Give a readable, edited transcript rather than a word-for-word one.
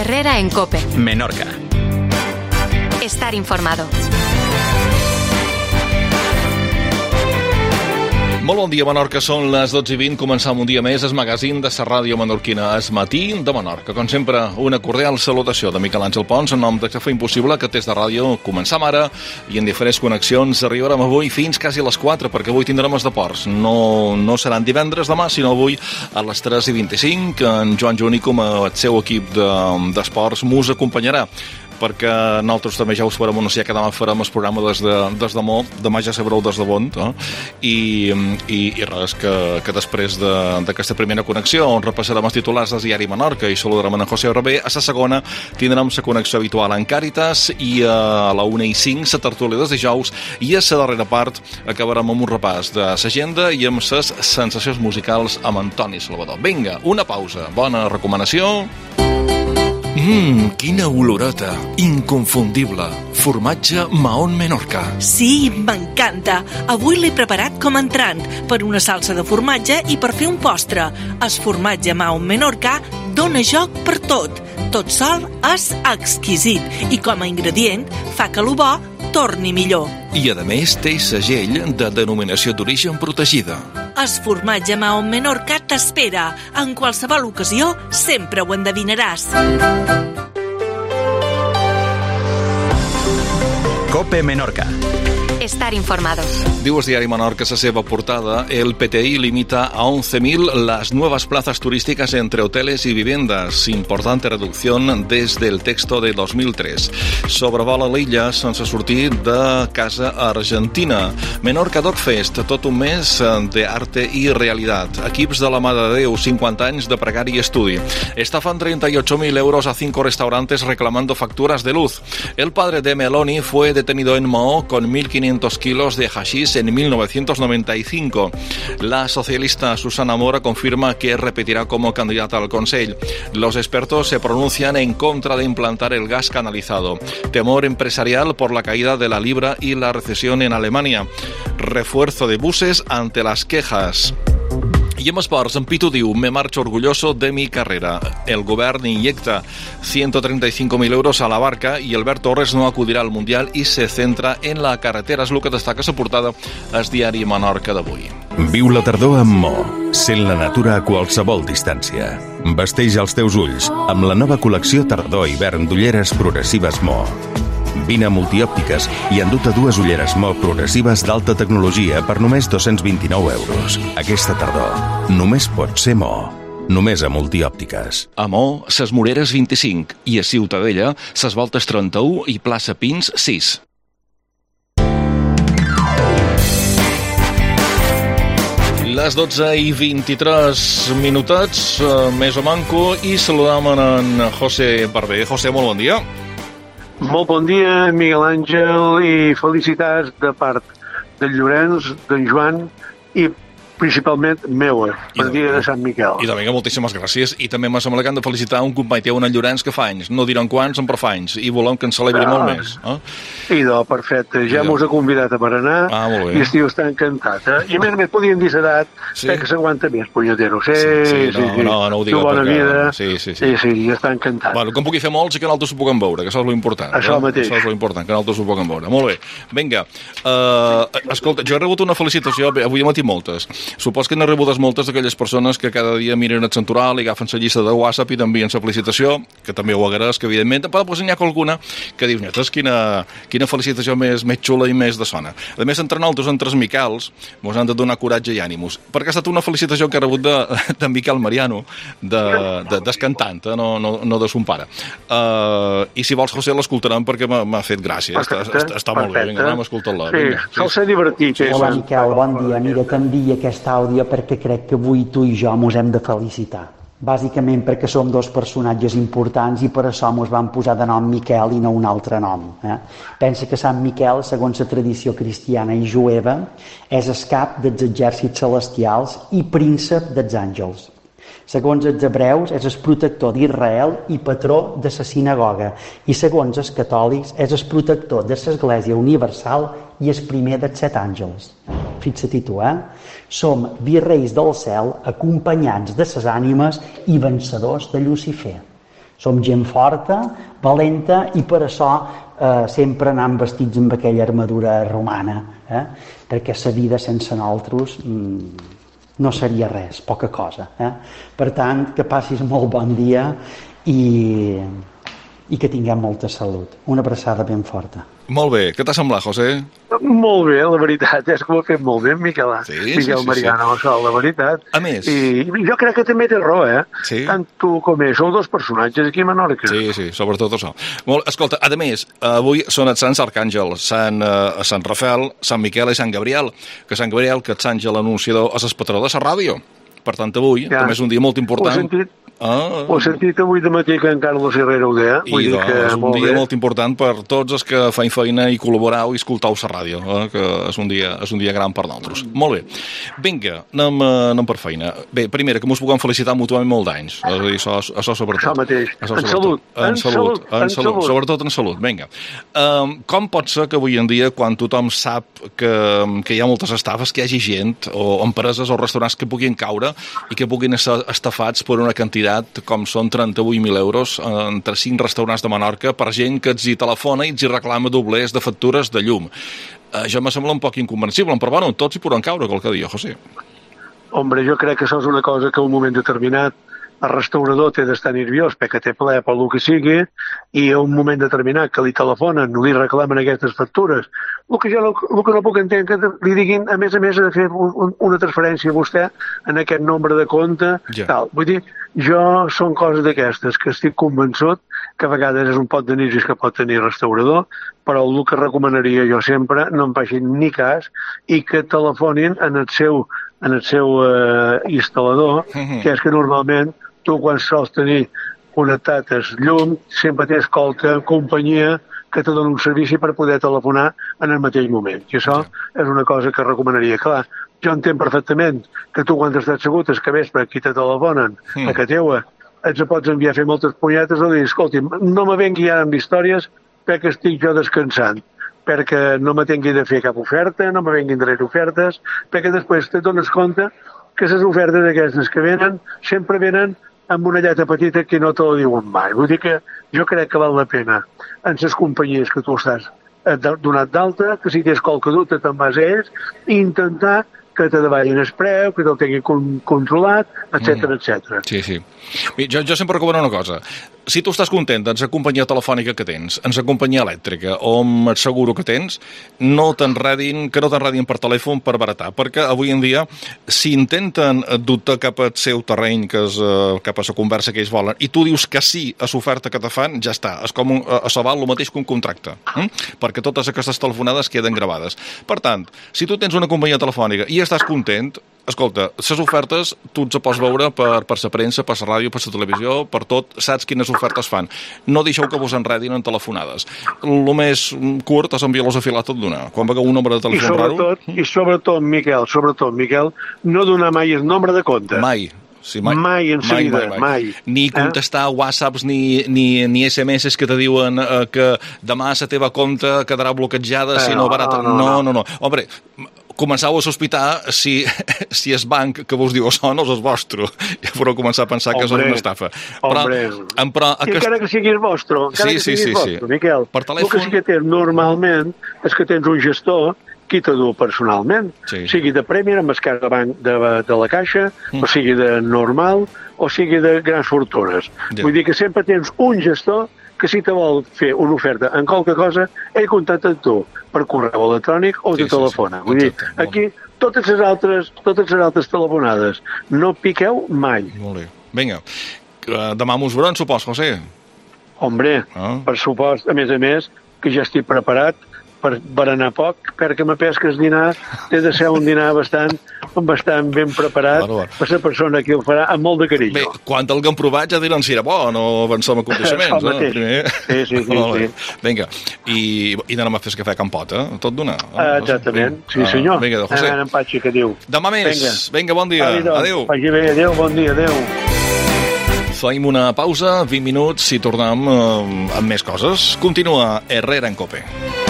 Herrera en COPE. Menorca. Estar informado. Molt bon dia, Menorca. Són les 12:20. Començam un dia més el magazín de la ràdio menorquina, Es Matí de Menorca. Com sempre, una cordial salutació de Miquel Àngel Pons en nom de que fa impossible que des de ràdio començam ara i en diferents connexions arribarem avui fins quasi a les 4, perquè avui tindrem els deports. No seran divendres demà, sinó avui a les 3:25. En Joan Júnico, amb el seu equip d'esports, mos acompanyarà, perquè nosaltres també ja us farem anunciar que demà farem el programa des de Mo, demà ja sabreu des de Bont, i res, que després d'aquesta primera connexió on repassarem els titulars del diari Menorca i saludarem en José Rabé, a la segona tindrem la connexió habitual en Càritas i a la 1:05 la tertúlia dels dijous, i a la darrera part acabarem amb un repàs de l'agenda i amb les sensacions musicals amb Antoni Salvador. Vinga, una pausa, bona recomanació. Quina olorota, inconfundible. Formatge Mahón Menorca. Sí, m'encanta. Avui l'he preparat com a entrant, per una salsa de formatge i per fer un postre. El formatge Mahón Menorca dona joc per tot. Tot sol és exquisit i com a ingredient fa que lo bo torni millor. I a més té segell de denominació d'origen protegida. El formatge Mahón Menorca t'espera. En qualsevol ocasió sempre ho endevinaràs. COPE Menorca. Estar informado. Diu el diari Menorca a la seva portada: el PTI limita a 11.000 las nuevas plazas turísticas entre hoteles y viviendas. Importante reducción desde el texto de 2003. Sobrevola l'illa sense sortir de casa argentina. Menorca Dog Fest, tot un mes d'arte i realitat. Equips de la Mare de Déu, 50 anys de pregària i estudi. Estafan 38.000 euros a 5 restaurantes reclamando facturas de luz. El padre de Meloni fue detenido en Maó con 1.500 kilos de hashish en 1995. La socialista Susana Mora confirma que repetirá como candidata al Consell. Los expertos se pronuncian en contra de implantar el gas canalizado. Temor empresarial por la caída de la libra y la recesión en Alemania. Refuerzo de buses ante las quejas. I en esports, en Pitu diu: me marcho orgulloso de mi carrera. El govern inyecta 135.000 euros a la barca i Albert Torres no acudirà al Mundial i se centra en la carretera. És el que destaca la portada al diari Menorca d'avui. Viu la tardor amb Mo, sent la natura a qualsevol distància. Vesteix els teus ulls amb la nova col·lecció tardor-hivern d'ulleres progressives Mo. Vine a Multiòptiques i enduta dues ulleres Mo progressives d'alta tecnologia per només 229 euros. Aquesta tardor només pot ser Mo. Només a Multiòptiques. A Mo, ses Moreres 25 i a Ciutadella, ses Voltes 31 i plaça Pins 6. Les 12:23 minutets, més o manco, i saludam en José Barbé. José, molt bon dia. Molt bon dia, Miguel Àngel, i felicitats de part del Llorenç, d'en Joan i principalment meua, per dia de Sant Miquel. I també moltíssimes gràcies. I també m'ha semblat que hem de felicitar un company teu, en Llorenç, que fa anys. No diran quants, però fa anys. I volem que en celebri molt més. Idò, perfecte. Ja mos ha convidat a berenar i estiu està encantat. I a més podien dir l'edat que s'aguanta més, punyetero. Sí, no ho digueu bona vida. Sí, ja està encantat. Bueno, com pugui fer molts i que nosaltres ho puguem veure, que això és l'important. Això mateix. Això és l'important, que nosaltres ho puguem veure. Molt bé. Vinga. Escolta, jo he rebut una felicitació, avui he matí moltes. Supos que n'he rebudes moltes d'aquelles persones que cada dia miren el Santoral i agafen la llista de WhatsApp i t'envien la felicitació, que també ho agraeix, que evidentment, però potser n'hi ha alguna que dius, netes, quina felicitació més xula i més de sona. A més, entre nosaltres, entre els Miquels, mos han de donar coratge i ànimus, perquè ha estat una felicitació que he rebut de Miquel Mariano, del cantant, no de son pare. I si vols, José, l'escoltarem perquè m'ha fet gràcia. Està molt bé, vinga, anem a escoltar-la. Sí, sol ser divertit. Hola, Miquel, bon dia. Mira, t'envia aquest àudio perquè crec que avui tu i jo mos hem de felicitar. Bàsicament perquè som dos personatges importants i per això mos van posar de nom Miquel i no un altre nom. Pensa que Sant Miquel, segons la tradició cristiana i jueva, és el cap dels exèrcits celestials i príncep dels àngels. Segons els hebreus, és el protector d'Israel i patró de la sinagoga. I segons els catòlics, és el protector de l'Església Universal i el primer dels 7 àngels. Fixa-t'hi tu, Som virreis del cel, acompanyants de ses ànimes i vencedors de Llucifer. Som gent forta, valenta, i per això sempre anam vestits amb aquella armadura romana, perquè la vida sense nosaltres no seria res, poca cosa. Per tant, que passis molt bon dia i que tinguem molta salut. Una abraçada ben forta. Molt bé, què t'ha semblat, José? Molt bé, la veritat és que ho ha fet molt bé, Miquel Mariano, això, la veritat. A més... I jo crec que també té raó, Sí. Tant tu com ell, sou dos personatges aquí a Menorca. Sí, sobretot això. Escolta, a més, avui són els Sants Arcàngel, Sant Rafael, Sant Miquel i Sant Gabriel, que Sant Gabriel, que és àngel anunciador, és el patró de la ràdio. Per tant, avui també és un dia molt important. Ho he sentit avui de matí que en Carlos Herrera ho deia. I és un dia molt important per tots els que feien feina i col·laborau i escoltau la ràdio, que és un dia gran per nosaltres. Molt bé. Vinga, anem per feina. Bé, primera, que mos puguem felicitar mútuament molt d'anys. Això sobretot. Això mateix. En salut. Sobretot en salut. Vinga. Com pot ser que avui en dia, quan tothom sap que hi ha moltes estafes, que hi hagi gent o empreses o restaurants que puguin caure i que puguin ser estafats per una quantitat com són 38.000 euros entre 5 restaurants de Menorca per gent que els hi telefona i els hi reclama doblers de factures de llum. Ja me sembla un poc incomprensible, però bueno, tots hi podran caure qualque dia, José. Hombre, jo crec que això és una cosa que en un moment determinat el restaurador té d'estar nerviós perquè té ple per el que sigui i en un moment determinat que li telefonen, li reclamen aquestes factures. El que no puc entendre que li diguin, a més, de fer una transferència a vostè en aquest nombre de compte. Tal. Vull dir, són coses d'aquestes que estic convençut que a vegades és un pot de nervis que pot tenir el restaurador, però el que recomanaria jo sempre, no em facin ni cas i que telefonin en el seu instal·lador, que és que normalment tu quan sols tenir connectat el llum sempre tens qualque companyia que te dona un servici per poder telefonar en el mateix moment. I això és una cosa que recomanaria. Clar, jo entenc perfectament que tu quan estàs segut és que vespre aquí te telefonen a casa teua, et pots enviar a fer moltes punyetes o dir, escolti, no me vengui ara amb històries perquè estic jo descansant, perquè no me tingui de fer cap oferta, no me venguin de ofertes, perquè després te dones compte que les ofertes aquestes que venen sempre venen amb una lletra petita que no te la diuen mai. Vull dir que jo crec que val la pena en les companyies que tu estàs donat d'alta, que si tens qualque dubte te'n vas a ells, i intentar que te davallin el preu, que te'l tinguin controlat, etc. Sí. Jo sempre recomano una cosa. Si tu estàs content amb la companyia telefònica que tens, amb la companyia elèctrica o amb el seguro que tens, que no t'enredin per telèfon per baratar, perquè avui en dia, si intenten dubtar cap al seu terreny, cap a la conversa que ells volen, i tu dius que sí a l'oferta que te fan, ja està. És com això val el mateix que un contracte, perquè totes aquestes telefonades queden gravades. Per tant, si tu tens una companyia telefònica i estàs content, escolta, les ofertes tu les pots veure per la premsa, per la ràdio, per la televisió, per tot, saps quines ofertes fan. No deixeu que vos enredin en telefonades. El més curt és enviar-los a filar tot d'una. Quan veieu un nombre de telèfon raro... I sobretot, Miquel, no donar mai el nombre de compte. Mai. Sí, mai en sa vida, mai. Ni contestar whatsapps ni SMS que te diuen que demà la teva compte quedarà bloquejada si no barata. No. Hombre, començau a sospitar si el banc que vos diu això no és el vostre. Ja podeu començar a pensar que és una estafa. Però I encara que sigui el vostre, Miquel, per telèfon... El que sí que tens normalment és que tens un gestor qui te du personalment, sigui de Premier, amb el cas de la Caixa, o sigui de normal, o sigui de grans fortunes. Vull dir que sempre tens un gestor que si te vol fer una oferta en qualque cosa, ell contacta amb tu per correu electrònic o de telefona. Vull dir, aquí totes les altres telefonades no piqueu mai. Molt bé. Vinga, demà mos veurem, supos, José? Hombre, per supost, a més, que ja estic preparat per berenar poc, perquè me pes que el dinar té de ser un dinar bastant ben preparat per la persona que el farà amb molt de carinyo. Bé, quan el haguem provat ja diran si era bo, no avancem a condicionaments. Sí. Vinga, i anem a fer cafè a Can Pota, tot d'una. Exactament, sí senyor. Vinga, José. En Patxi, que diu. Demà més. Vinga, bon dia. Adéu. Vagi bé, adéu, bon dia, adéu. Faim una pausa, 20 minuts, i tornem amb més coses. Continua Herrera en Cope.